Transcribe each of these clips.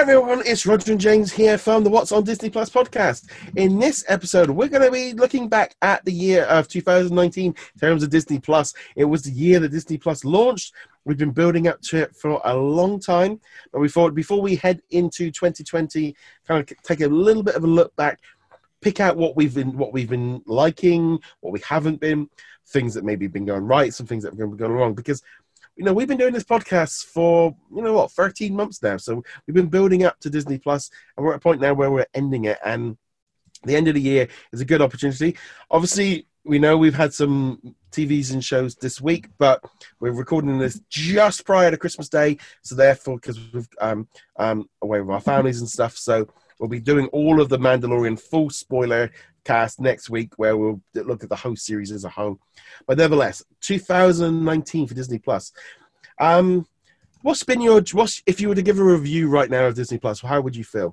everyone, it's Roger and James here from the What's on Disney Plus podcast. In this episode, we're going to be looking back at the year of 2019 in terms of Disney Plus. It was the year that Disney Plus launched. We've been building up to it for a long time, but we thought before we head into 2020, kind of take a little bit of a look back, pick out what we've been liking, what we haven't been, things that maybe have been going right, some things that have been going wrong, because we've been doing this podcast for, 13 months now. So we've been building up to Disney Plus, and we're at a point now where we're ending it. And the end of the year is a good opportunity. Obviously, we know we've had some TVs and shows this week, but we're recording this just prior to Christmas Day. So therefore, because we've away with our families and stuff, so we'll be doing all of the Mandalorian full spoiler cast next week, where we'll look at the whole series as a whole. But nevertheless, 2019 for Disney Plus. What's been if you were to give a review right now of Disney Plus, how would you feel?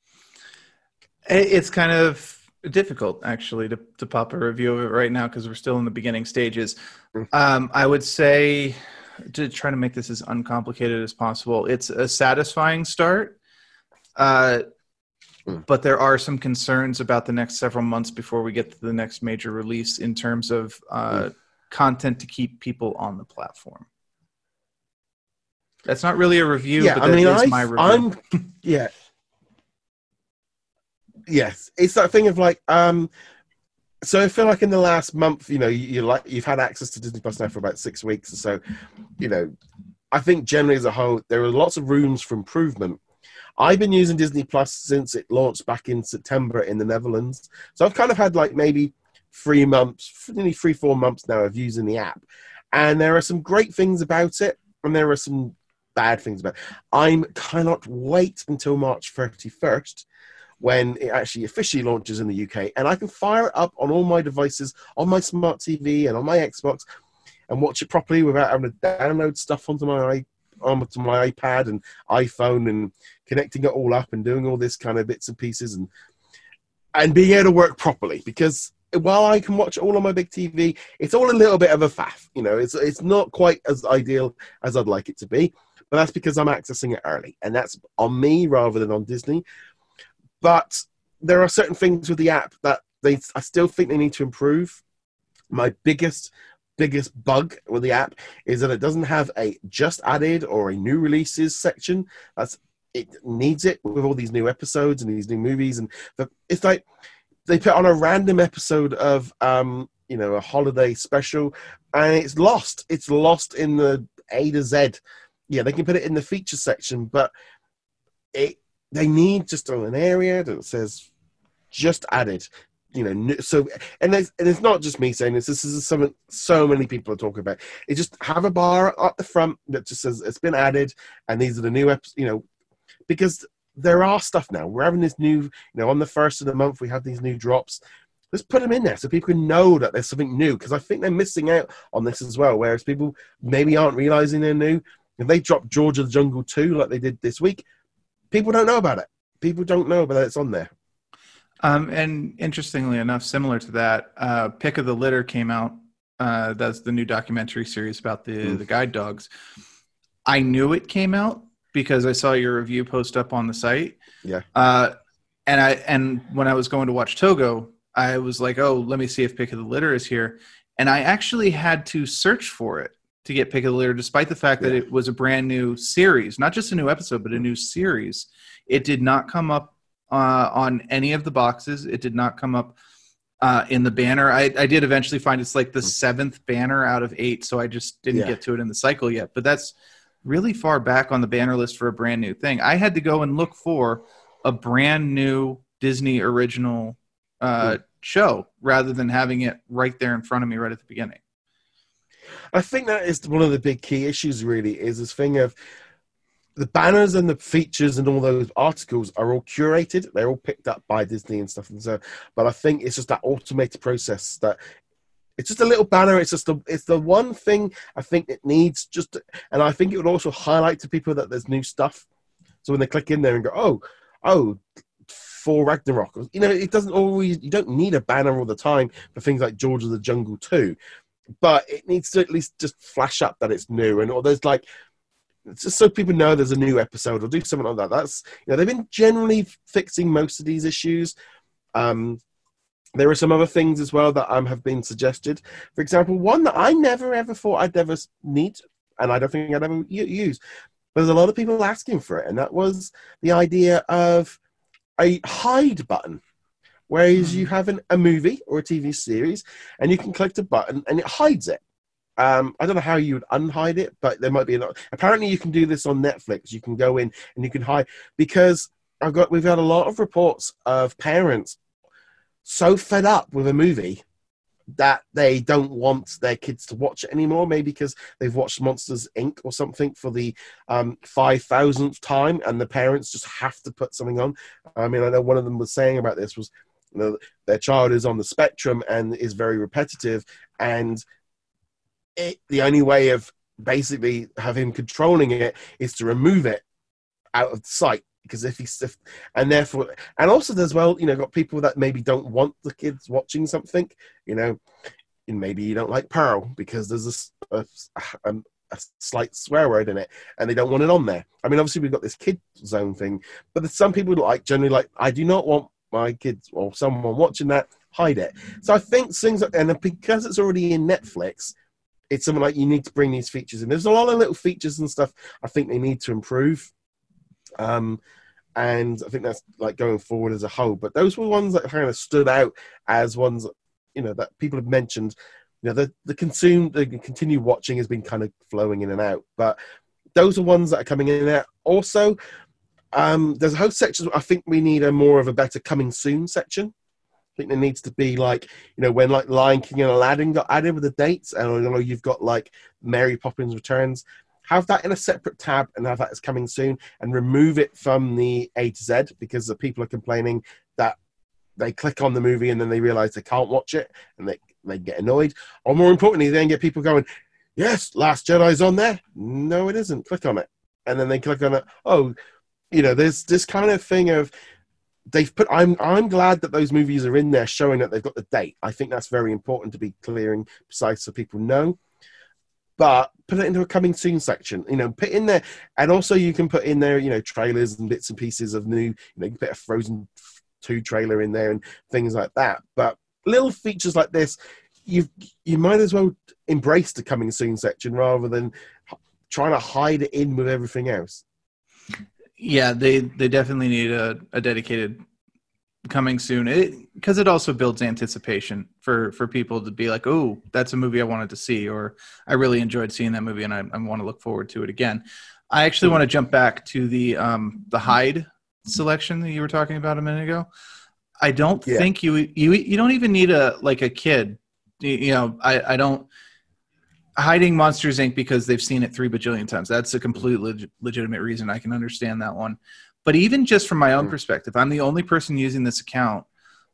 It's kind of difficult, actually, to pop a review of it right now because we're still in the beginning stages. I would say, to try to make this as uncomplicated as possible, it's a satisfying start. But there are some concerns about the next several months before we get to the next major release in terms of content to keep people on the platform. That's not really a review, but that is my review. Yes, it's that thing of like, so I feel like in the last month, you've had access to Disney Plus now for about 6 weeks or so. I think generally as a whole, there are lots of rooms for improvement. I've been using Disney Plus since it launched back in September in the Netherlands. So I've kind of had like maybe 3 months, nearly 3-4 months now of using the app. And there are some great things about it, and there are some bad things about it. I cannot wait until March 31st, when it actually officially launches in the UK, and I can fire it up on all my devices, on my smart TV and on my Xbox, and watch it properly without having to download stuff onto my iPad and iPhone and connecting it all up and doing all this kind of bits and pieces and being able to work properly. Because while I can watch it all on my big TV, it's all a little bit of a faff. It's not quite as ideal as I'd like it to be, but that's because I'm accessing it early, and that's on me rather than on Disney. But there are certain things with the app that I still think they need to improve. My biggest bug with the app is that it doesn't have a just added or a new releases section. It needs it with all these new episodes and these new movies, and it's like they put on a random episode of a holiday special, and it's lost in the A to Z. Yeah, they can put it in the feature section, but they need just an area that says just added. So, and it's not just me saying this. This is something so many people are talking about. It just have a bar at the front that just says it's been added, and these are the new episodes. Because there are stuff now. We're having this new, on the first of the month we have these new drops. Let's put them in there so people can know that there's something new. Because I think they're missing out on this as well. Whereas people maybe aren't realizing they're new. If they drop George of the Jungle 2 like they did this week, people don't know about it. People don't know about it. It's on there. And interestingly enough, similar to that, Pick of the Litter came out. That's the new documentary series about the guide dogs. I knew it came out because I saw your review post up on the site. Yeah. And when I was going to watch Togo, I was like, oh, let me see if Pick of the Litter is here. And I actually had to search for it to get Pick of the Litter, despite the fact that it was a brand new series, not just a new episode, but a new series. It did not come up on any of the boxes. It did not come up in the banner. I did eventually find it's like the 7th banner out of 8, so I just didn't get to it in the cycle yet. But that's really far back on the banner list for a brand new thing. I had to go and look for a brand new Disney original show rather than having it right there in front of me right at the beginning. I think that is one of the big key issues, really, is this thing of the banners and the features and all those articles are all curated. They're all picked up by Disney and stuff. And so, but I think it's just that automated process that it's just a little banner. It's the one thing I think it needs and I think it would also highlight to people that there's new stuff. So when they click in there and go, oh, for Ragnarok, it doesn't always, you don't need a banner all the time for things like George of the Jungle 2, but it needs to at least just flash up that it's new. And or there's like, just so people know there's a new episode or do something like that. That's, they've been generally fixing most of these issues. There are some other things as well that have been suggested. For example, one that I never ever thought I'd ever need, and I don't think I'd ever use. But there's a lot of people asking for it, and that was the idea of a hide button. Whereas you have a movie or a TV series, and you can click the button and it hides it. I don't know how you would unhide it, but there might be apparently you can do this on Netflix. You can go in and you can hide, because we've had a lot of reports of parents so fed up with a movie that they don't want their kids to watch it anymore, maybe because they've watched Monsters Inc. or something for the 5,000th time, and the parents just have to put something on. I mean, I know one of them was saying about this was, their child is on the spectrum and is very repetitive, and the only way of basically have him controlling it is to remove it out of sight. Because and also as well, got people that maybe don't want the kids watching something, and maybe you don't like Pearl because there's a slight swear word in it, and they don't want it on there. I mean, obviously we've got this kid zone thing, but there's some people generally I do not want my kids or someone watching that, hide it. So I think things, and because it's already in Netflix, it's something like you need to bring these features in. There's a lot of little features and stuff I think they need to improve. And I think that's going forward as a whole. But those were ones that kind of stood out as ones, that people have mentioned. The continued watching has been kind of flowing in and out. But those are ones that are coming in and out. Also, there's a whole section. I think we need more of a better coming soon section. I think there needs to be when Lion King and Aladdin got added with the dates, and you've got Mary Poppins Returns. Have that in a separate tab and have that as coming soon, and remove it from the A to Z, because the people are complaining that they click on the movie and then they realize they can't watch it and they get annoyed. Or more importantly, then get people going, yes, Last Jedi's on there. No, it isn't. Click on it. And then they click on it. Oh, there's this kind of thing of I'm glad that those movies are in there showing that they've got the date. I think that's very important to be clear and precise so people know. But put it into a coming soon section, put in there. And also you can put in there, trailers and bits and pieces of new, you can put a Frozen 2 trailer in there and things like that. But little features like this, you might as well embrace the coming soon section rather than trying to hide it in with everything else. Yeah, they definitely need a dedicated coming soon, because it also builds anticipation for people to be like, oh, that's a movie I wanted to see, or I really enjoyed seeing that movie and I want to look forward to it again. I actually want to jump back to the hide selection that you were talking about a minute ago. I don't think you don't even need a kid. I don't hiding Monsters Inc. because they've seen it 3 bajillion times. That's a complete legitimate reason. I can understand that one. But even just from my own perspective, I'm the only person using this account.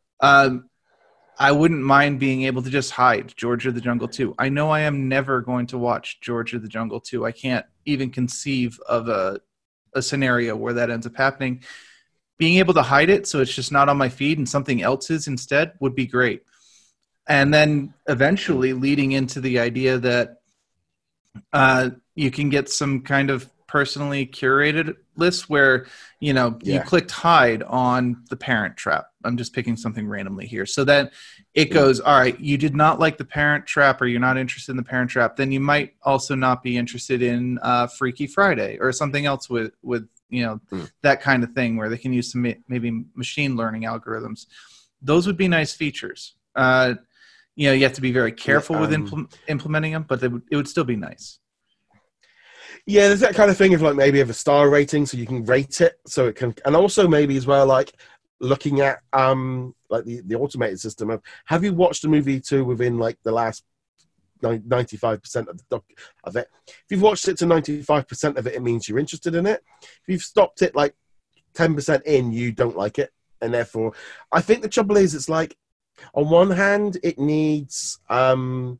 I wouldn't mind being able to just hide George of the Jungle 2. I know I am never going to watch George of the Jungle 2. I can't even conceive of a scenario where that ends up happening. Being able to hide it so it's just not on my feed and something else is instead would be great. And then eventually leading into the idea that you can get some kind of personally curated list where you clicked hide on The Parent Trap. I'm just picking something randomly here, so that it goes, all right, you did not like The Parent Trap, or you're not interested in The Parent Trap, then you might also not be interested in Freaky Friday or something else with that kind of thing, where they can use some maybe machine learning algorithms. Those would be nice features. You have to be very careful with implementing them, but it would still be nice. Yeah, there's that kind of thing of maybe have a star rating so you can rate it, so it can, and also maybe as well looking at the automated system of, have you watched a movie within the last 95% of it. If you've watched it to 95% of it, it means you're interested in it. If you've stopped it 10% in, you don't like it, and therefore I think the trouble is it's on one hand it needs the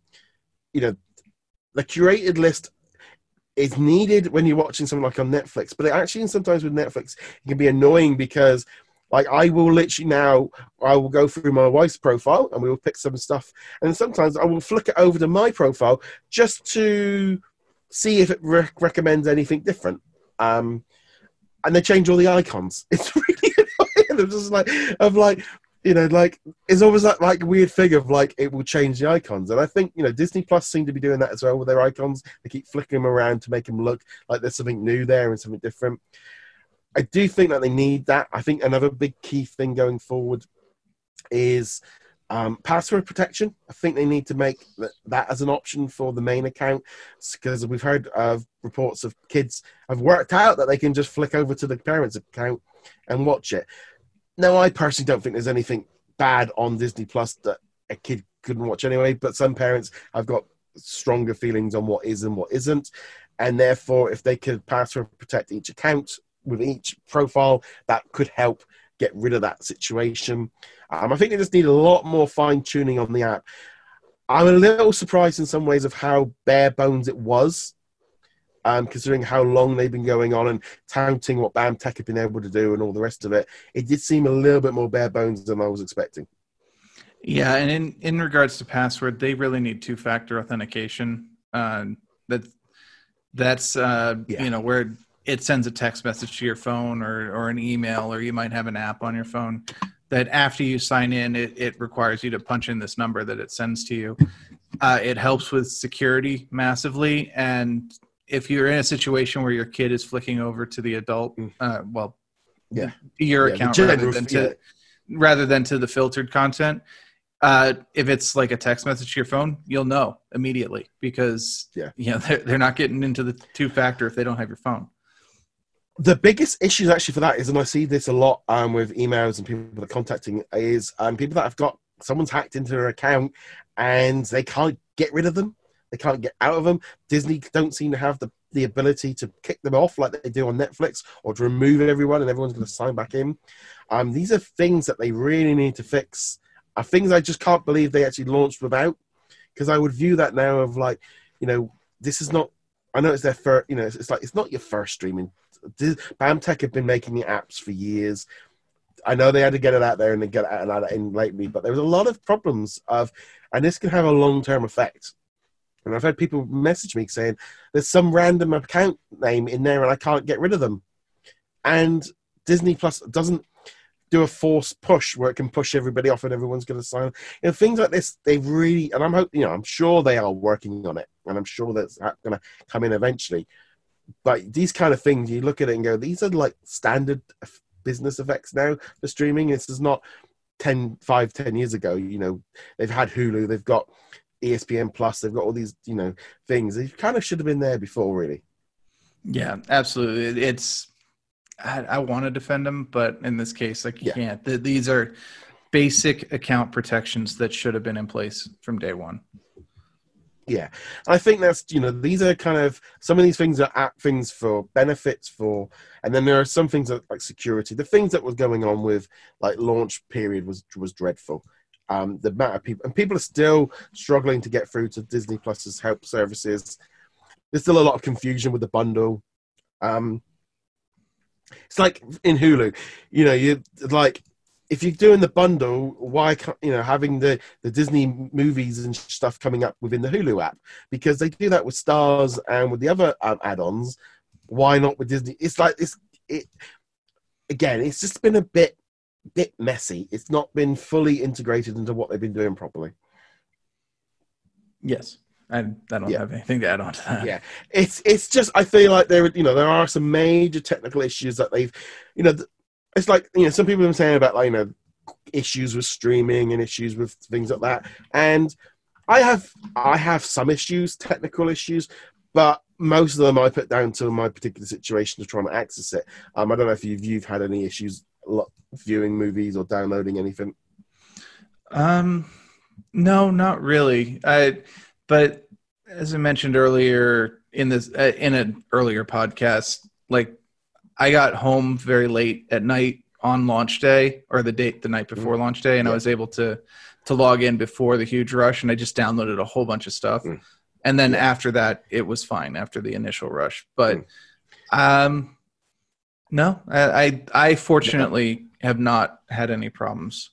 curated list is needed when you're watching something on Netflix, but actually sometimes with Netflix it can be annoying because I will literally I will go through my wife's profile and we will pick some stuff, and sometimes I will flick it over to my profile just to see if it recommends anything different. And they change all the icons. It's really annoying. I'm just like, it's always that like weird thing of like it will change the icons. And I think Disney Plus seem to be doing that as well with their icons. They keep flicking them around to make them look like there's something new there and something different. I do think that they need that. I think another big key thing going forward is password protection. I think they need to make that as an option for the main account, because we've heard of reports of kids have worked out that they can just flick over to the parents' account and watch it. Now, I personally don't think there's anything bad on Disney Plus that a kid couldn't watch anyway, but some parents have got stronger feelings on what is and what isn't, and therefore, if they could password protect each account with each profile, that could help get rid of that situation. I think they just need a lot more fine-tuning on the app. I'm a little surprised in some ways of how bare bones it was, considering how long they've been going on and touting what BAMTech have been able to do and all the rest of it. It did seem a little bit more bare bones than I was expecting. Yeah, and in regards to password, they really need two-factor authentication. That's where it sends a text message to your phone or an email, or you might have an app on your phone that after you sign in, it requires you to punch in this number that it sends to you. It helps with security massively. And if you're in a situation where your kid is flicking over to the adult, your account rather than to the filtered content, if it's like a text message to your phone, you'll know immediately because they're not getting into the two-factor if they don't have your phone. The biggest issues actually for that is, and I see this a lot with emails and people that are contacting, is people that have got someone's hacked into their account and they can't get rid of them. They can't get out of them. Disney don't seem to have the ability to kick them off like they do on Netflix, or to remove everyone and everyone's going to sign back in. These are things that they really need to fix. Things I just can't believe they actually launched without, because I would view that now of like, this is not, I know it's their first, it's like, it's not your first streaming. BAMTech have been making the apps for years. I know they had to get it out there and they get it out in lately, but there was a lot of problems and this can have a long-term effect. And I've had people message me saying there's some random account name in there and I can't get rid of them. And Disney Plus doesn't do a forced push where it can push everybody off and everyone's going to sign. Things like this, they've really, and I'm sure they are working on it, and I'm sure that's going to come in eventually. But these kind of things, you look at it and go, these are like standard business effects now for streaming. This is not 10 years ago. They've had Hulu, they've got ESPN Plus, they've got all these, things. They kind of should have been there before, really. Yeah, absolutely. I want to defend them, but in this case, you can't. These are basic account protections that should have been in place from day one. Yeah, I think that's, these are kind of, some of these things are app things for benefits and then there are some things that, like security. The things that was going on with like launch period was dreadful. The amount of people are still struggling to get through to Disney Plus's help services. There's still a lot of confusion with the bundle. It's like in Hulu, you like, if you're doing the bundle, why can't, having the Disney movies and stuff coming up within the Hulu app? Because they do that with Stars and with the other add-ons. Why not with Disney? It's like again, it's just been a bit messy. It's not been fully integrated into what they've been doing properly. Yes. I don't have anything to add on to that. Yeah, it's just, I feel like there are some major technical issues that they've, it's like, some people have been saying about like, issues with streaming and issues with things like that. And I have some issues, technical issues, but most of them I put down to my particular situation of trying to access it. I don't know if you've had any issues viewing movies or downloading anything. No, not really. But as I mentioned earlier in an earlier podcast, like I got home very late at night on launch day, or the night before launch day, and I was able to log in before the huge rush, and I just downloaded a whole bunch of stuff. And then after that, it was fine after the initial rush. But no, I fortunately have not had any problems.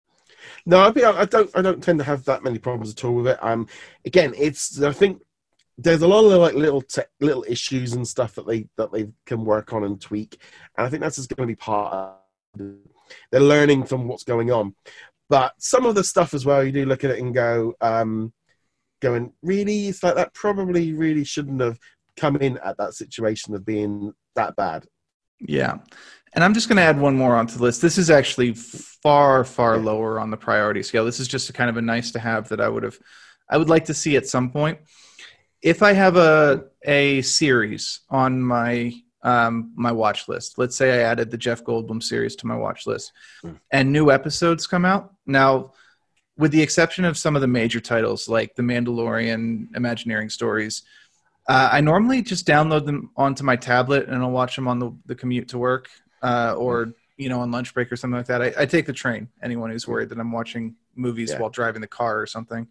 No, I don't tend to have that many problems at all with it. Again, I think there's a lot of like little issues and stuff that they can work on and tweak, and I think that's just going to be part of it. They're learning from what's going on. But some of the stuff as well, you do look at it and go, going, really? It's like that probably really shouldn't have come in at that situation of being that bad. Yeah. And I'm just going to add one more onto the list. This is actually far, far lower on the priority scale. This is just a kind of a nice to have that I would like to see at some point. If I have a series on my my watch list, let's say I added the Jeff Goldblum series to my watch list, and new episodes come out. Now, with the exception of some of the major titles like The Mandalorian, Imagineering Stories, I normally just download them onto my tablet and I'll watch them on the commute to work or on lunch break or something like that. I take the train. Anyone who's worried that I'm watching movies while driving the car or something.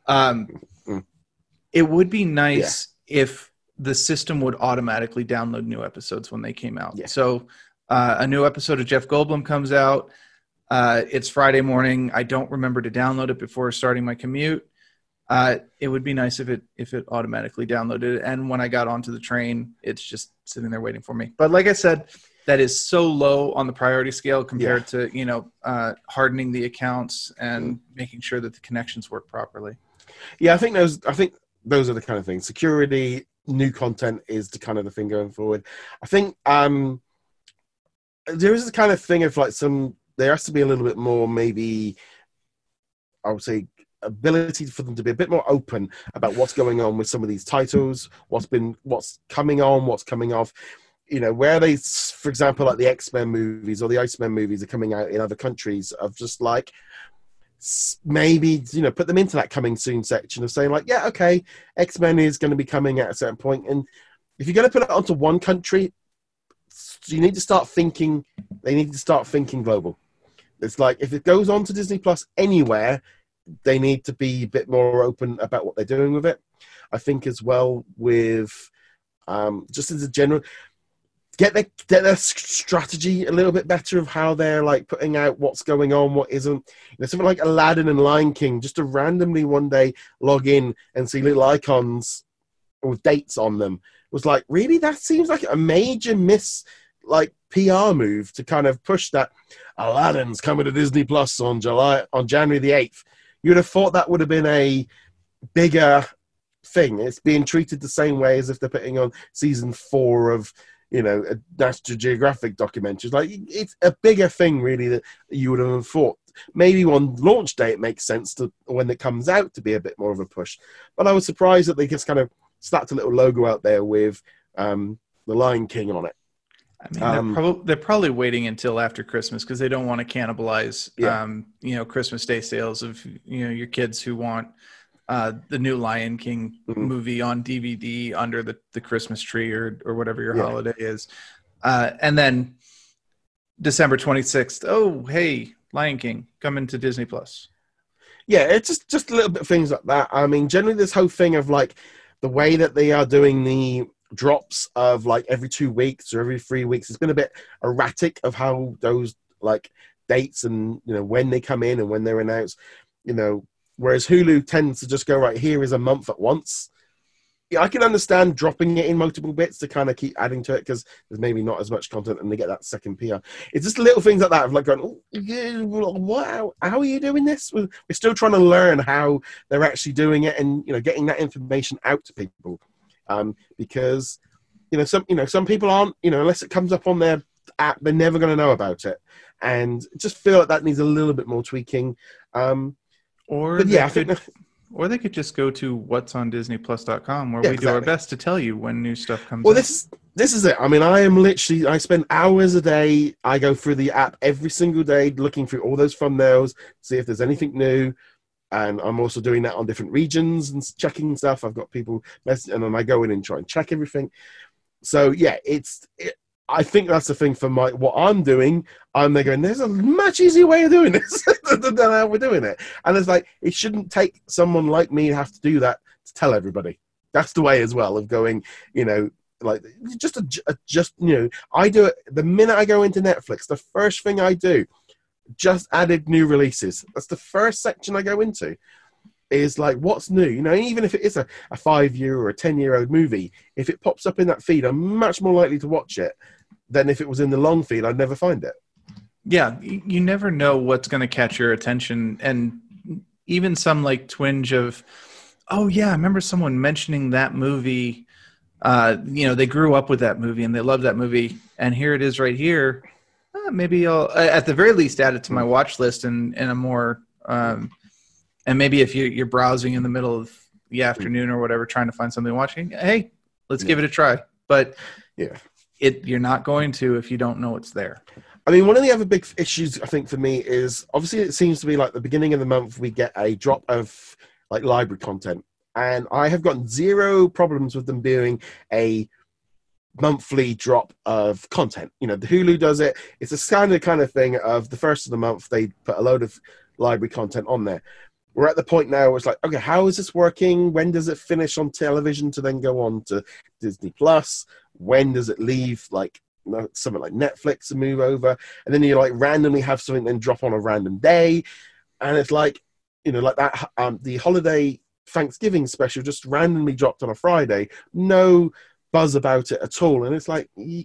It would be nice if the system would automatically download new episodes when they came out. Yeah. So a new episode of Jeff Goldblum comes out. It's Friday morning. I don't remember to download it before starting my commute. It would be nice if it automatically downloaded. And when I got onto the train, it's just sitting there waiting for me. But like I said, that is so low on the priority scale compared to, hardening the accounts and making sure that the connections work properly. Yeah, I think those are the kind of things. Security, new content is the kind of the thing going forward. I think there is a kind of thing of like there has to be a little bit more, maybe I would say, ability for them to be a bit more open about what's going on with some of these titles, what's coming on, what's coming off. Where they, for example, like the X-Men movies or the Iceman movies are coming out in other countries, of just like maybe put them into that coming soon section of saying like, yeah, okay, X-Men is going to be coming at a certain point, and if you're going to put it onto one country, you need to start thinking. They need to start thinking global. It's like if it goes on to Disney Plus anywhere, they need to be a bit more open about what they're doing with it. I think as well with just as a general. Get their strategy a little bit better of how they're like putting out what's going on, what isn't. Something like Aladdin and Lion King, just to randomly one day log in and see little icons with dates on them was like, really? That seems like a major PR move to kind of push that Aladdin's coming to Disney Plus on January the 8th. You'd have thought that would have been a bigger thing. It's being treated the same way as if they're putting on season 4 of a National Geographic documentary. Like, it's a bigger thing, really, that you would have thought. Maybe on launch day it makes sense to, when it comes out, to be a bit more of a push. But I was surprised that they just kind of slapped a little logo out there with the Lion King on it. I mean, they're probably waiting until after Christmas because they don't want to cannibalize, Christmas Day sales of, your kids who want the new Lion King movie on DVD under the Christmas tree or whatever your holiday is. And then December 26th, oh, hey, Lion King, coming to Disney Plus. Yeah, it's just a little bit of things like that. I mean, generally this whole thing of like the way that they are doing the drops of like every 2 weeks or every 3 weeks, it's been a bit erratic of how those like dates and, when they come in and when they're announced, whereas Hulu tends to just go, right, here is a month at once. Yeah, I can understand dropping it in multiple bits to kind of keep adding to it because there's maybe not as much content and they get that second PR. It's just little things like that of like going, oh, yeah, wow, how are you doing this? We're still trying to learn how they're actually doing it and, getting that information out to people. Because, some people aren't, unless it comes up on their app, they're never going to know about it. And just feel like that needs a little bit more tweaking. Or they could just go to what'sondisneyplus.com where we do our best to tell you when new stuff comes out. Well, this is it. I mean, I spend hours a day. I go through the app every single day looking through all those thumbnails, see if there's anything new. And I'm also doing that on different regions and checking stuff. I've got people message, and then I go in and try and check everything. So, yeah, I think that's the thing for what I'm doing. I'm there going, there's a much easier way of doing this than how we're doing it. And it's like, it shouldn't take someone like me to have to do that to tell everybody. That's the way as well of going, like I do it the minute I go into Netflix. The first thing I do, just added new releases. That's the first section I go into. is like, what's new? You know, even if it is a 5-year or a 10-year-old movie, if it pops up in that feed, I'm much more likely to watch it than if it was in the long feed. I'd never find it. Yeah, you never know what's going to catch your attention, and even some like twinge of, oh yeah, I remember someone mentioning that movie. They grew up with that movie and they love that movie, and here it is right here. Maybe I'll, at the very least, add it to my watch list and a more, and maybe if you're browsing in the middle of the afternoon or whatever, trying to find something watching, hey, let's give it a try. But you're not going to if you don't know it's there. I mean, one of the other big issues I think for me is obviously it seems to be like the beginning of the month we get a drop of like library content, and I have gotten zero problems with them doing a monthly drop of content. You know, the Hulu does it. It's a standard kind of thing of the first of the month they put a load of library content on there. We're at the point now where it's like, okay, how is this working? When does it finish on television to then go on to Disney Plus? When does it leave like something like Netflix and move over? And then you like randomly have something then drop on a random day, and it's like, you know, like that the holiday Thanksgiving special just randomly dropped on a Friday, no buzz about it at all. And it's like, you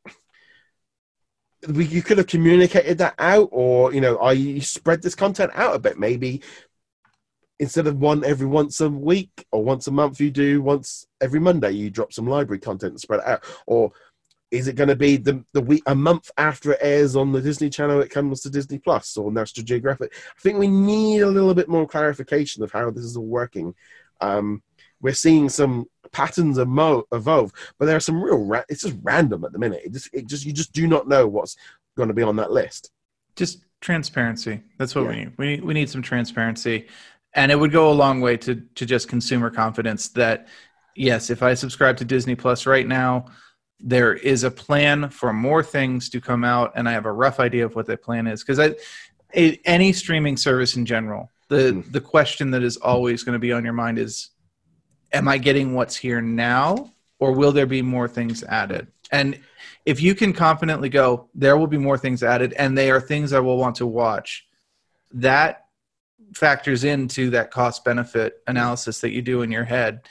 could have communicated that out, or, you know, you spread this content out a bit. Maybe instead of one every once a week or once a month, you do once every Monday, you drop some library content and spread it out. Or is it going to be the week, a month after it airs on the Disney Channel, it comes to Disney Plus or National Geographic? I think we need a little bit more clarification of how this is all working. We're seeing some patterns evolve, but there are some real it's just random at the minute. You just do not know what's going to be on that list. Just transparency. That's what we need. We need some transparency, and it would go a long way to just consumer confidence that, yes, if I subscribe to Disney Plus right now, there is a plan for more things to come out, and I have a rough idea of what that plan is. Because any streaming service in general, the question that is always going to be on your mind is, am I getting what's here now, or will there be more things added? And if you can confidently go, there will be more things added, and they are things I will want to watch, that factors into that cost-benefit analysis that you do in your head.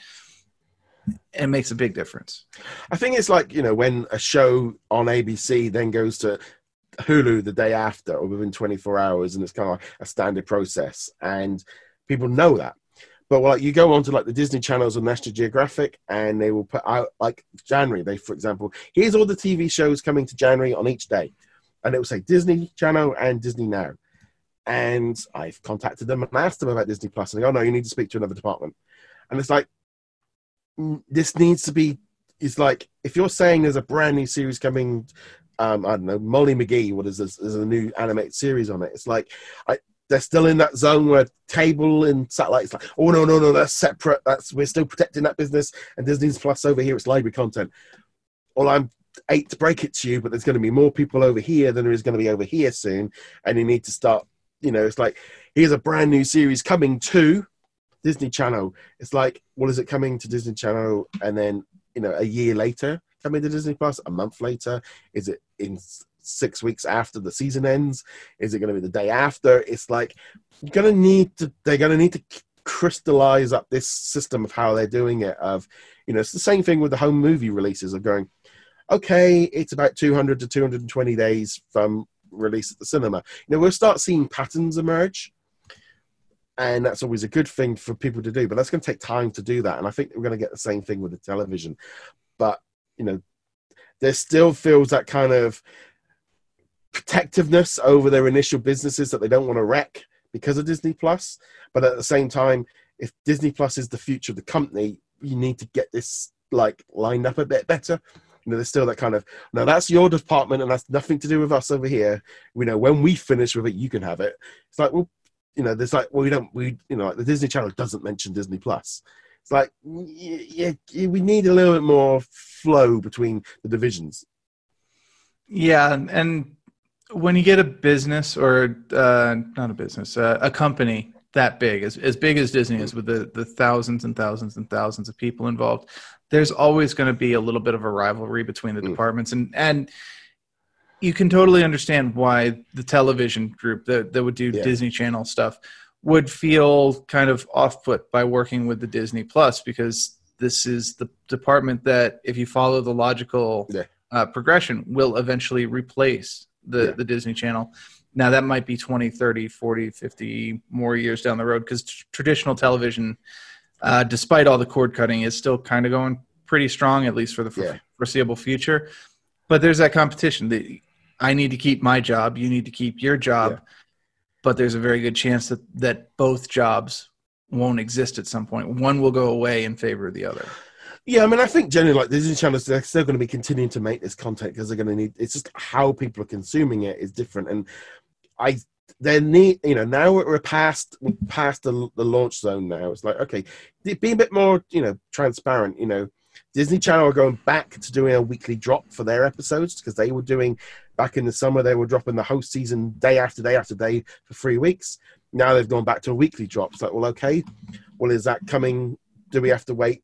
It makes a big difference. I think it's like, you know, when a show on ABC then goes to Hulu the day after or within 24 hours, and it's kind of like a standard process, and people know that. But like you go on to like the Disney channels or National Geographic, and they will put out like January. They, for example, here's all the TV shows coming to January on each day, and it will say Disney Channel and Disney Now. And I've contacted them and asked them about Disney Plus, and they go, "Oh no, you need to speak to another department." And it's like, this needs to be. It's like if you're saying there's a brand new series coming, I don't know, Molly McGee. What is this? There's a new animated series on it. It's like they're still in that zone where cable and satellite is like, oh no, that's separate. We're still protecting that business. And Disney's Plus over here, it's library content. Well, I'm hate to break it to you, but there's going to be more people over here than there is going to be over here soon. And you need to start, you know, it's like, here's a brand new series coming to Disney Channel. It's like, well, is it coming to Disney Channel? And then, you know, a year later coming to Disney Plus, a month later? Is it in 6 weeks after the season ends? Is it going to be the day after? It's like they're going to need to crystallize up this system of how they're doing it. Of, you know, it's the same thing with the home movie releases of going, okay, it's about 200 to 220 days from release at the cinema. You know, we'll start seeing patterns emerge, and that's always a good thing for people to do, but that's going to take time to do that. And I think we're going to get the same thing with the television. But, you know, there still feels that kind of protectiveness over their initial businesses that they don't want to wreck because of Disney Plus. But at the same time, if Disney Plus is the future of the company, you need to get this like lined up a bit better. You know, there's still that kind of, no, that's your department and that's nothing to do with us over here. We know when we finish with it, you can have it. It's like, well, you know, there's like, well, you know, like the Disney Channel doesn't mention Disney Plus. It's like, yeah, we need a little bit more flow between the divisions. Yeah, and when you get a business or not a business, a company that big, as big as Disney is, with the thousands and thousands and thousands of people involved, there's always going to be a little bit of a rivalry between the departments, and you can totally understand why the television group that would do Disney Channel stuff would feel kind of off-put by working with the Disney Plus, because this is the department that, if you follow the logical progression, will eventually replace the Disney Channel. Now, that might be 20, 30, 40, 50 more years down the road, because traditional television, despite all the cord cutting, is still kind of going pretty strong, at least for the foreseeable future. But there's that competition. I need to keep my job. You need to keep your job. Yeah. But there's a very good chance that both jobs won't exist at some point. One will go away in favor of the other. Yeah, I mean, I think generally, like, Disney Channels, they're still going to be continuing to make this content because they're going to need. It's just how people are consuming it is different, and they need. Now we're past the launch zone. Now it's like, okay, be a bit more, transparent. Disney Channel are going back to doing a weekly drop for their episodes, because they were doing, back in the summer, they were dropping the whole season day after day after day for 3 weeks. Now they've gone back to a weekly drop. It's like, well, okay, well, is that coming? Do we have to wait?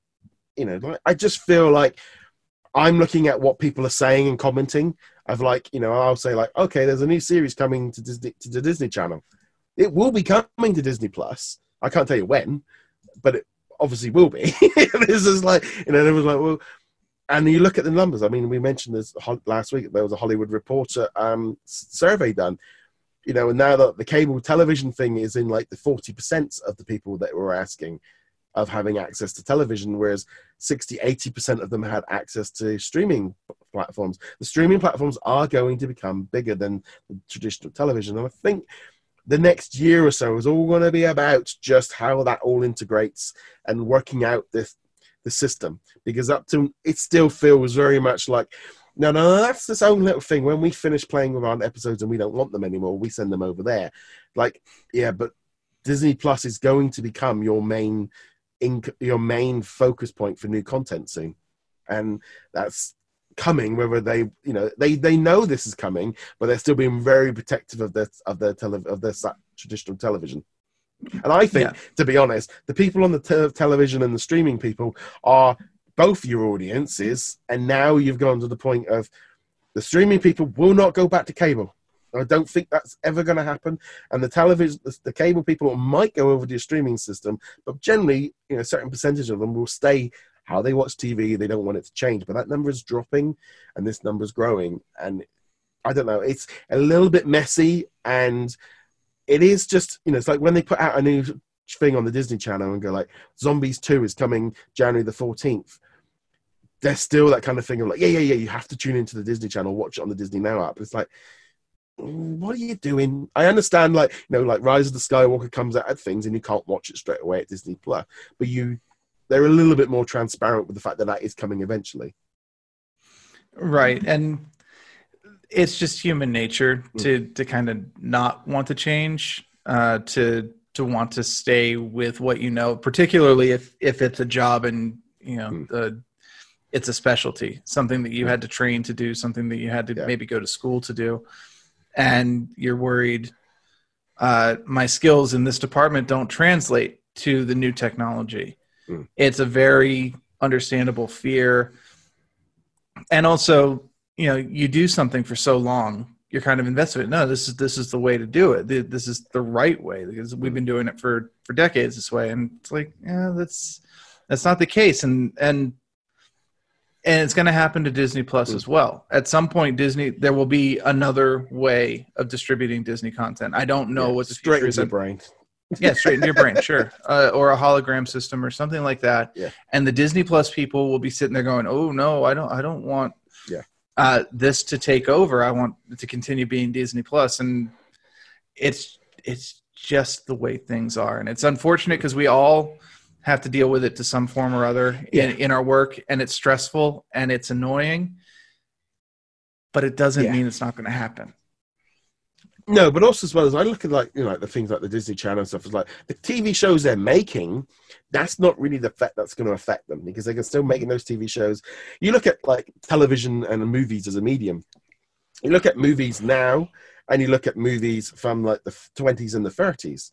I just feel like I'm looking at what people are saying and commenting. I've I'll say like, okay, there's a new series coming to the Disney Channel. It will be coming to Disney Plus. I can't tell you when, but it obviously will be. This is like, it was like, well, and you look at the numbers. I mean, we mentioned this last week. There was a Hollywood Reporter survey done, and now that the cable television thing is in like the 40% of the people that were asking of having access to television, whereas 60-80% of them had access to streaming platforms. The streaming platforms are going to become bigger than the traditional television. And I think the next year or so is all going to be about just how that all integrates and working out the system. Because up to, it still feels very much like, no, that's this own little thing. When we finish playing with our episodes and we don't want them anymore, we send them over there. Like, yeah, but Disney Plus is going to become your main focus point for new content soon, and that's coming. Whether they know this is coming, but they're still being very protective of their traditional television. And I think, to be honest, the people on the television and the streaming people are both your audiences, and now you've gone to the point of the streaming people will not go back to cable. I don't think that's ever going to happen. And the cable people might go over to your streaming system, but generally, a certain percentage of them will stay how they watch TV. They don't want it to change, but that number is dropping and this number is growing. And I don't know, it's a little bit messy, and it is just, it's like when they put out a new thing on the Disney Channel and go like, Zombies 2 is coming January the 14th. There's still that kind of thing of like, yeah, you have to tune into the Disney Channel, watch it on the Disney Now app. It's like, what are you doing? I understand, like Rise of the Skywalker comes out at things and you can't watch it straight away at Disney Plus, but they're a little bit more transparent with the fact that is coming eventually. Right. And it's just human nature to kind of not want to change, to want to stay with what particularly if it's a job and it's a specialty, something that you had to train to do, something that you had to maybe go to school to do. And you're worried, my skills in this department don't translate to the new technology. It's a very understandable fear. And also, you do something for so long, you're kind of invested in it. No, this is the way to do it. This is the right way, because we've been doing it for decades this way. And it's like, that's not the case. And it's going to happen to Disney Plus as well. At some point, there will be another way of distributing Disney content. I don't know what the future is. Straight into your brain. Yeah, straight into your brain, sure. Or a hologram system or something like that. Yeah. And the Disney Plus people will be sitting there going, "Oh no, I don't want this to take over. I want it to continue being Disney Plus." And it's just the way things are, and it's unfortunate because we all have to deal with it to some form or other in our work, and it's stressful and it's annoying, but it doesn't mean it's not going to happen. No, but also as well as I look at like the things like the Disney Channel and stuff, is like the TV shows they're making, that's not really the fact that's going to affect them, because they can still making those TV shows. You look at like television and movies as a medium. You look at movies now, and you look at movies from like the 20s and the 30s.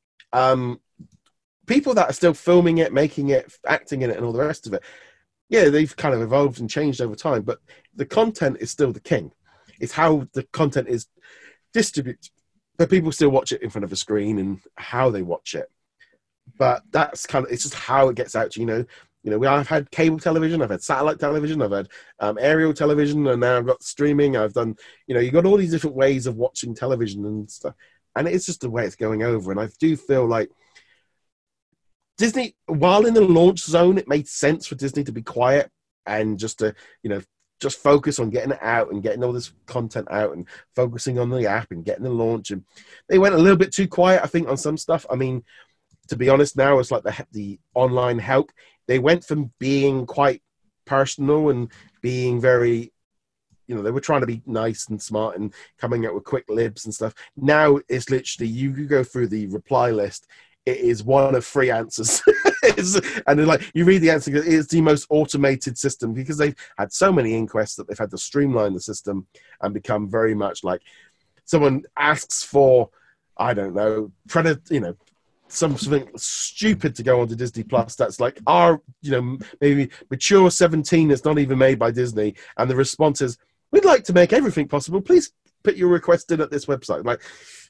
People that are still filming it, making it, acting in it, and all the rest of it, they've kind of evolved and changed over time, but the content is still the king. It's how the content is distributed but people still watch it in front of a screen and how they watch it. But that's kind of, it's just how it gets out to, I've had cable television, I've had satellite television, I've had aerial television, and now I've got streaming. I've done, you've got all these different ways of watching television and stuff. And it's just the way it's going over. And I do feel like Disney, while in the launch zone, it made sense for Disney to be quiet and just to, just focus on getting it out and getting all this content out and focusing on the app and getting the launch. And they went a little bit too quiet, I think, on some stuff. I mean, to be honest, now it's like the online help. They went from being quite personal and being very, they were trying to be nice and smart and coming out with quick libs and stuff. Now it's literally, you go through the reply list. It is one of 3 answers. And then, you read the answer, it's the most automated system because they've had so many inquests that they've had to streamline the system and become very much like someone asks for, I don't know, something stupid to go onto Disney Plus that's like maybe mature 17 that's not even made by Disney, and the response is, we'd like to make everything possible, please put your request in at this website. Like,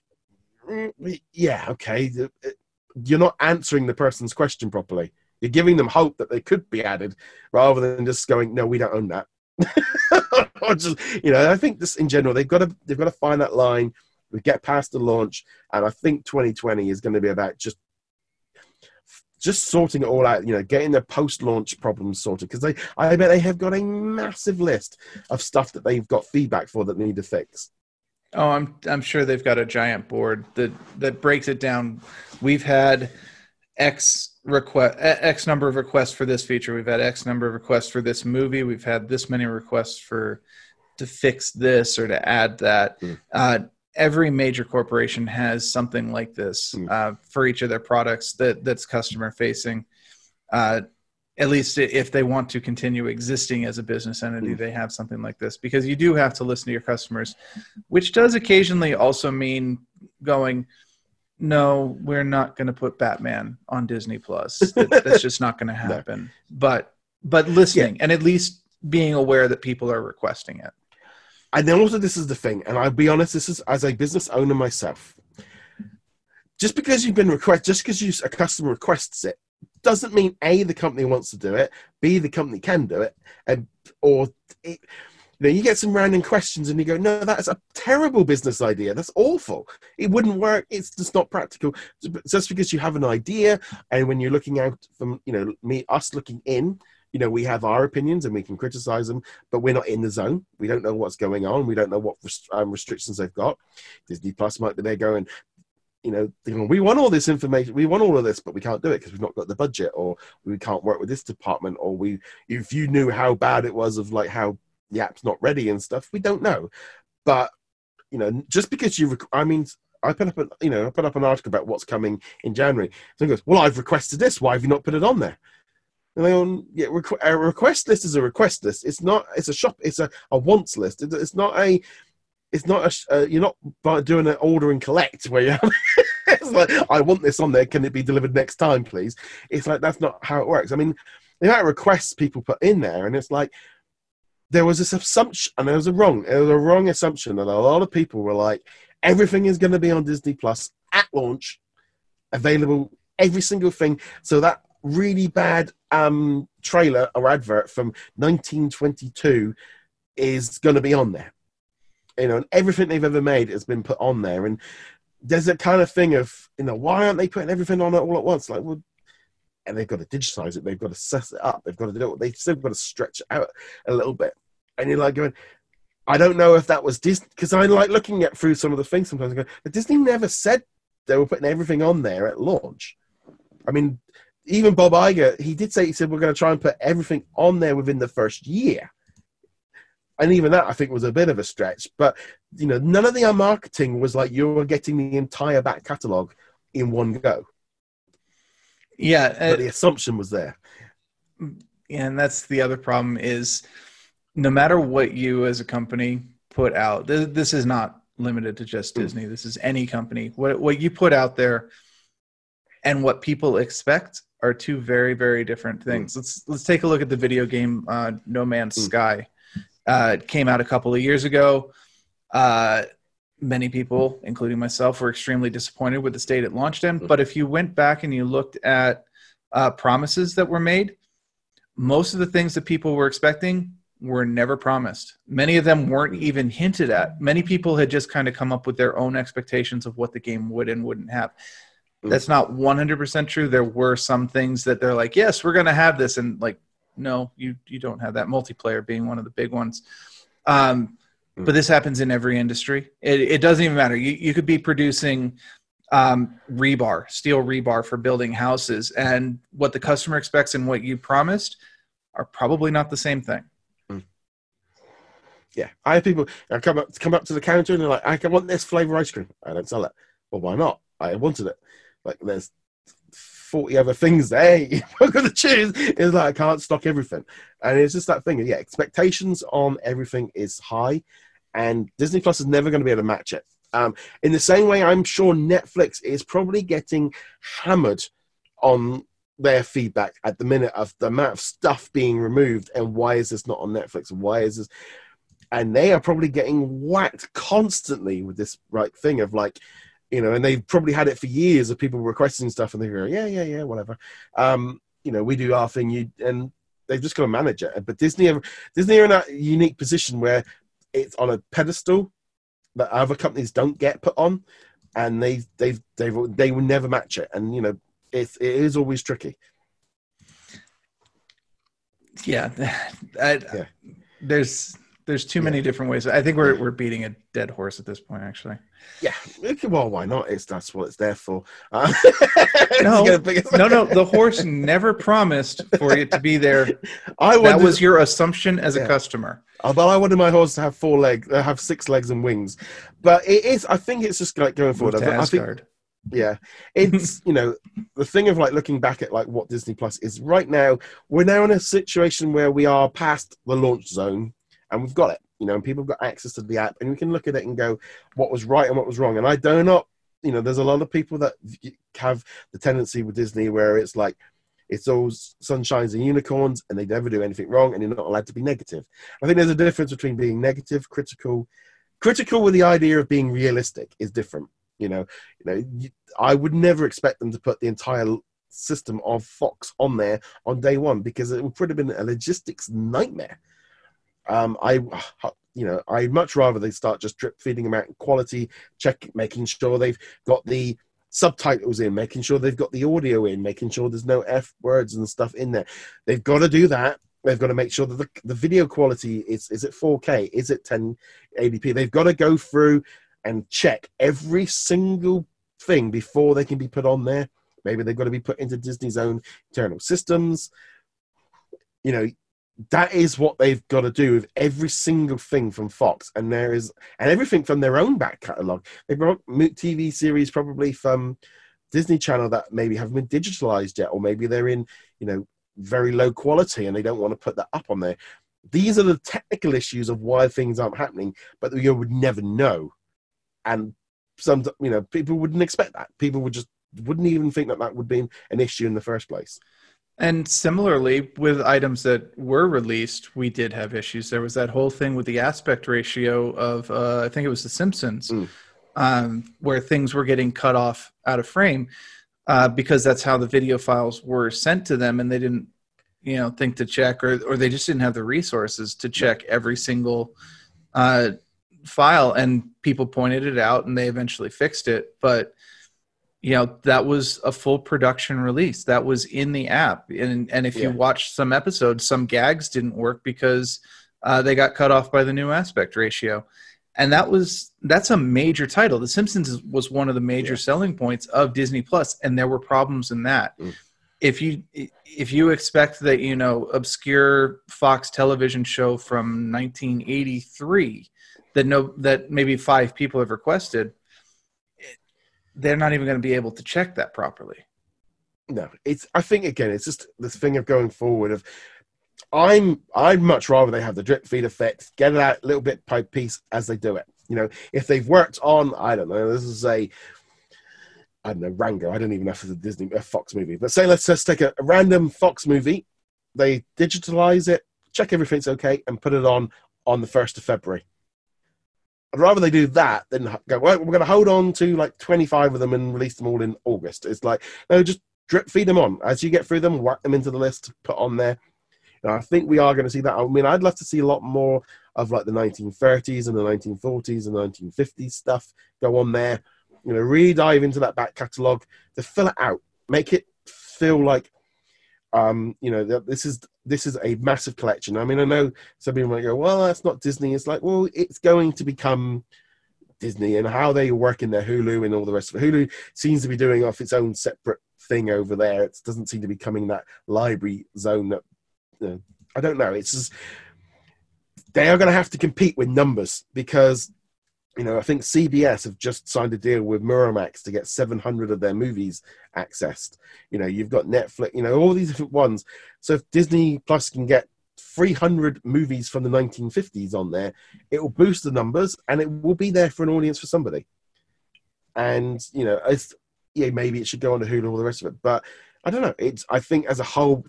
yeah, okay, you're not answering the person's question properly. You're giving them hope that they could be added rather than just going, no, we don't own that. Or just, I think this in general, they've got to find that line. We get past the launch, and I think 2020 is going to be about just sorting it all out, getting their post-launch problems sorted, because I bet they have got a massive list of stuff that they've got feedback for that need to fix. Oh, I'm sure they've got a giant board that breaks it down. We've had X number of requests for this feature. We've had X number of requests for this movie. We've had this many requests to fix this or to add that. Every major corporation has something like this for each of their products that's customer facing. At least if they want to continue existing as a business entity, they have something like this, because you do have to listen to your customers, which does occasionally also mean going, no, we're not going to put Batman on Disney Plus. That's just not going to happen. No. But listening and at least being aware that people are requesting it. And then also, this is the thing, and I'll be honest, this is as a business owner myself. Just because a customer requests it, doesn't mean A, the company wants to do it, B, the company can do it, you get some random questions and you go, no, that's a terrible business idea. That's awful. It wouldn't work. It's just not practical. Just because you have an idea, and when you're looking out from, us looking in, we have our opinions and we can criticize them, but we're not in the zone. We don't know what's going on. We don't know what restrictions they've got. Disney Plus might be there going, we want all this information, we want all of this, but we can't do it because we've not got the budget, or we can't work with this department, or if you knew how bad it was of like how the app's not ready and stuff, we don't know. But just because I put up an article about what's coming in January. So he goes, well, I've requested this. Why have you not put it on there? And they go, yeah, a request list is a request list. It's not. It's a shop. It's a wants list. It's not a. It's not you're not doing an order and collect where you have, it's like, I want this on there. Can it be delivered next time, please? It's like, that's not how it works. I mean, the amount of requests people put in there, and it's like, there was this assumption, and it was a wrong assumption, and a lot of people were like, everything is going to be on Disney Plus at launch, available, every single thing. So that really bad trailer or advert from 1922 is going to be on there. And everything they've ever made has been put on there. And there's a kind of thing of, why aren't they putting everything on it all at once? Like, well, and they've got to digitize it. They've got to set it up. They've got to do it. They've still got to stretch it out a little bit. And you're like going, I don't know if that was Disney, because I like looking at through some of the things sometimes and go, but Disney never said they were putting everything on there at launch. I mean, even Bob Iger, he said, we're going to try and put everything on there within the first year. And even that, I think, was a bit of a stretch. But, none of the marketing was like you were getting the entire back catalogue in one go. Yeah. But the assumption was there. And that's the other problem is, no matter what you as a company put out, this is not limited to just Disney. This is any company. What you put out there and what people expect are two very, very different things. Let's take a look at the video game No Man's Sky. It came out a couple of years ago. many people, including myself, were extremely disappointed with the state it launched in. But if you went back and you looked at promises that were made, most of the things that people were expecting were never promised. Many of them weren't even hinted at. Many people had just kind of come up with their own expectations of what the game would and wouldn't have. That's not 100% true. There were some things that they're like, yes, we're going to have this. And like, no, you don't have that, multiplayer being one of the big ones. But this happens in every industry. It doesn't even matter. You could be producing rebar, steel rebar for building houses, and what the customer expects and what you promised are probably not the same thing. Yeah, I have people come up to the counter and they're like, I want this flavor ice cream. I don't sell it. Well, why not? I wanted it. Like, there's 40 other things there you're going to choose. It's like, I can't stock everything. And it's just that thing. Yeah, expectations on everything is high, and Disney Plus is never going to be able to match it. In the same way, I'm sure Netflix is probably getting hammered on their feedback at the minute of the amount of stuff being removed and why is this not on Netflix? Why is this? And they are probably getting whacked constantly with this thing of like, you know, and they've probably had it for years of people requesting stuff and they go, yeah, whatever. You know, we do our thing, and they've just got to manage it. But Disney are in that unique position where it's on a pedestal that other companies don't get put on, and they will never match it. And you know, it is always tricky. Yeah, There's too many different ways. I think we're beating a dead horse at this point, actually. Yeah. Well, why not? That's what it's there for. No. The horse never promised for it to be there. That was your assumption as a customer. But I wanted my horse to have 4 legs, have 6 legs and wings. But it is. I think it's just like going forward. I think. Yeah, it's you know, the thing of like looking back at like what Disney Plus is right now. We're now in a situation where we are past the launch zone. And we've got it, you know, and people have got access to the app, and we can look at it and go, what was right and what was wrong. And I do not, you know, there's a lot of people that have the tendency with Disney where it's like, it's all sunshines and unicorns, and they never do anything wrong, and you're not allowed to be negative. I think there's a difference between being negative, critical with the idea of being realistic is different. You know, I would never expect them to put the entire system of Fox on there on day one, because it would have been a logistics nightmare. I'd much rather they start just drip feeding them out in quality, making sure they've got the subtitles in, making sure they've got the audio in, making sure there's no F words and stuff in there. They've got to do that. They've got to make sure that the video quality is it 4K? Is it 1080p? They've got to go through and check every single thing before they can be put on there. Maybe they've got to be put into Disney's own internal systems. You know, that is what they've got to do with every single thing from Fox, and everything from their own back catalogue. They've got TV series probably from Disney Channel that maybe haven't been digitalized yet, or maybe they're in, you know, very low quality and they don't want to put that up on there. These are the technical issues of why things aren't happening, but you would never know. And some, you know, people wouldn't expect that. People wouldn't even think that would be an issue in the first place. And similarly, with items that were released, we did have issues. There was that whole thing with the aspect ratio of, I think it was The Simpsons, where things were getting cut off out of frame because that's how the video files were sent to them, and they didn't, you know, think to check, or they just didn't have the resources to check every single file. And people pointed it out, and they eventually fixed it. But you know, that was a full production release. That was in the app. And if you watch some episodes, some gags didn't work because they got cut off by the new aspect ratio. And that's a major title. The Simpsons was one of the major selling points of Disney Plus, and there were problems in that. If you expect that, you know, obscure Fox television show from 1983 that maybe 5 people have requested, they're not even going to be able to check that properly. No, I think again, it's just this thing of going forward of, I'd much rather they have the drip feed effect, get it out little bit by piece as they do it. You know, if they've worked on, I don't know, this is Rango. I don't even know if it's a Fox movie, but say let's just take a random Fox movie. They digitalize it, check everything's okay, and put it on the 1st of February. I'd rather they do that than go, well, we're going to hold on to like 25 of them and release them all in August. It's like, no, just drip feed them on. As you get through them, whack them into the list, put on there. You know, I think we are going to see that. I mean, I'd love to see a lot more of like the 1930s and the 1940s and 1950s stuff go on there. You know, really dive into that back catalogue to fill it out, make it feel like, you know, that this is a massive collection. I mean, I know some people might go, well, that's not Disney. It's like, well, it's going to become Disney, and how they work in their Hulu and all the rest of it. Hulu seems to be doing off its own separate thing over there. It doesn't seem to be coming that library zone that, you know, I don't know. It's just, they are going to have to compete with numbers because, you know, I think CBS have just signed a deal with Miramax to get 700 of their movies accessed. You know, you've got Netflix, you know, all these different ones. So if Disney Plus can get 300 movies from the 1950s on there, it will boost the numbers and it will be there for an audience for somebody. And, you know, yeah, maybe it should go on to Hulu and all the rest of it. But I don't know. I think as a whole,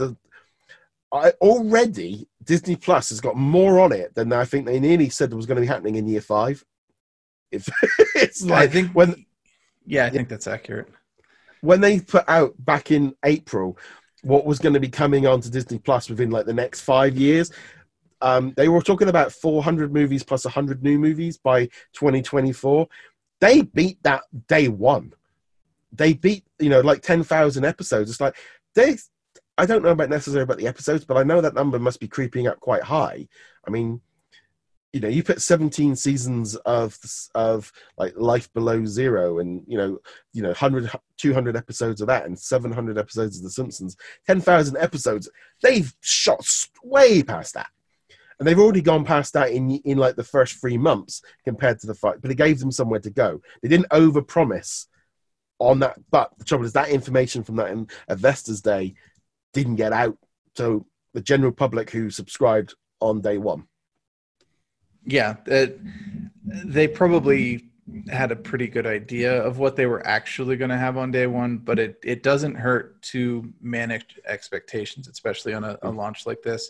already Disney Plus has got more on it than I think they nearly said was going to be happening in year 5. If it's like, I think I think that's accurate. When they put out back in April what was going to be coming on to Disney Plus within like the next 5 years, they were talking about 400 movies plus 100 new movies by 2024. They beat that day one. They beat, you know, like 10,000 episodes. It's like I don't know about necessarily about the episodes, but I know that number must be creeping up quite high. I mean, you know, you put 17 seasons of like Life Below Zero and, you know, 100, 200 episodes of that and 700 episodes of The Simpsons, 10,000 episodes. They've shot way past that. And they've already gone past that in like the first 3 months compared to the fight, but it gave them somewhere to go. They didn't overpromise on that. But the trouble is that information from that Investors Day didn't get out to the general public who subscribed on day one. Yeah, they probably had a pretty good idea of what they were actually going to have on day one, but it doesn't hurt to manage expectations, especially on a launch like this.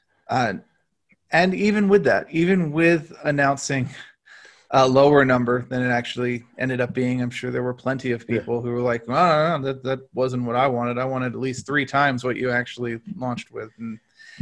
And even with that, even with announcing a lower number than it actually ended up being, I'm sure there were plenty of people who were like, oh, no, that wasn't what I wanted. I wanted at least 3 times what you actually launched with. And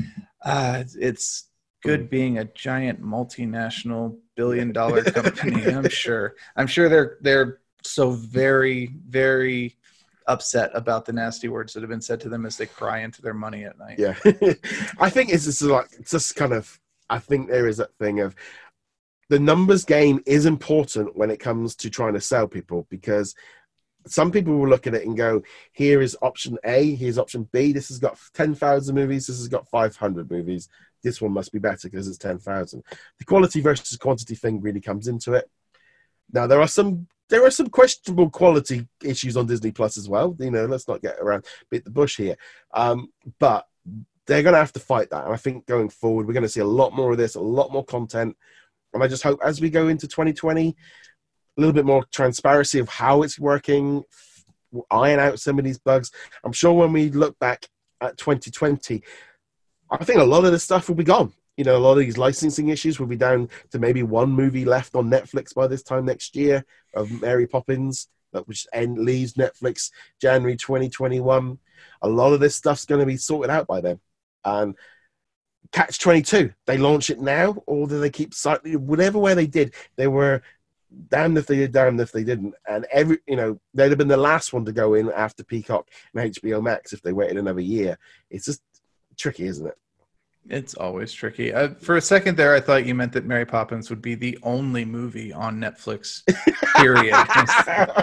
it's good being a giant multinational billion-dollar company. I'm sure they're so very, very upset about the nasty words that have been said to them as they cry into their money at night. Yeah. I think it's just like, I think there is that thing of the numbers game is important when it comes to trying to sell people, because some people will look at it and go, here is option A, here's option B. This has got 10,000 movies. This has got 500 movies. This one must be better because it's 10,000. The quality versus quantity thing really comes into it. Now, there are some questionable quality issues on Disney Plus as well. You know, let's not beat the bush here. But they're going to have to fight that. And I think going forward, we're going to see a lot more of this, a lot more content. And I just hope as we go into 2020, a little bit more transparency of how it's working, iron out some of these bugs. I'm sure when we look back at 2020, I think a lot of this stuff will be gone. You know, a lot of these licensing issues will be down to maybe 1 movie left on Netflix by this time next year of Mary Poppins, which leaves Netflix January 2021. A lot of this stuff's going to be sorted out by then. And Catch-22, they launch it now, or do they keep whatever way they did, they were damned if they did, damned if they didn't. And they'd have been the last one to go in after Peacock and HBO Max if they waited another year. It's just tricky, isn't it? It's always tricky. For a second there, I thought you meant that Mary Poppins would be the only movie on Netflix, period. I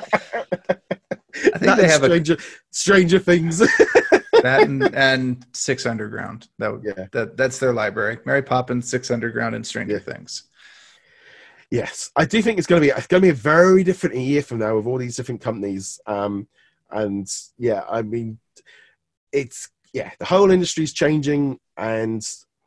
think they have Stranger Things. That and Six Underground. That's their library. Mary Poppins, Six Underground, and Stranger Things. Yes, I do think it's going to be a very different year from now with all these different companies. And yeah, I mean, the whole industry's changing, and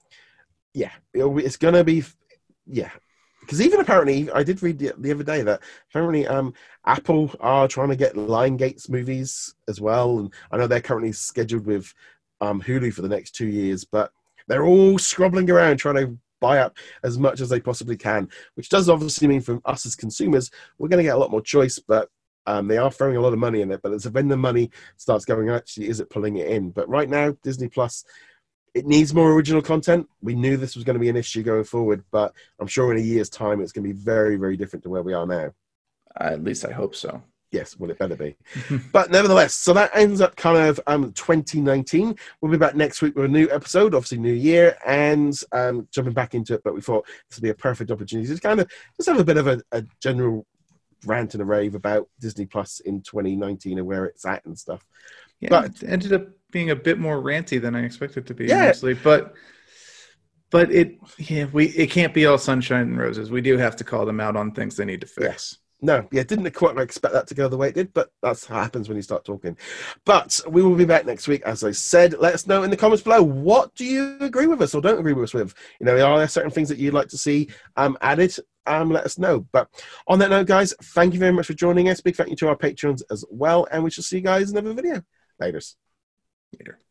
it's going to be Because even apparently, I did read the other day that apparently Apple are trying to get Lionsgate's movies as well. And I know they're currently scheduled with Hulu for the next 2 years, but they're all scrobbling around trying to buy up as much as they possibly can, which does obviously mean for us as consumers, we're going to get a lot more choice, but they are throwing a lot of money in it. But it's when the money starts going, actually, is it pulling it in? But right now, Disney Plus, it needs more original content. We knew this was going to be an issue going forward, but I'm sure in a year's time, it's going to be very, very different to where we are now. At least I hope so. Yes, well, it better be. But nevertheless, so that ends up kind of 2019. We'll be back next week with a new episode, obviously new year, and jumping back into it. But we thought this would be a perfect opportunity to kind of just have a bit of a general rant and a rave about Disney Plus in 2019 and where it's at and stuff. Yeah, but it ended up being a bit more ranty than I expected it to be, Yeah. honestly. But it can't be all sunshine and roses. We do have to call them out on things they need to fix. Didn't quite expect that to go the way it did, but that's what happens when you start talking. But we will be back next week, as I said. Let us know in the comments below, what do you agree with us or don't agree with us with? You know, are there certain things that you'd like to see added? Let us know. But on that note, guys, thank you very much for joining us. Big thank you to our patrons as well, and we shall see you guys in another video. Later.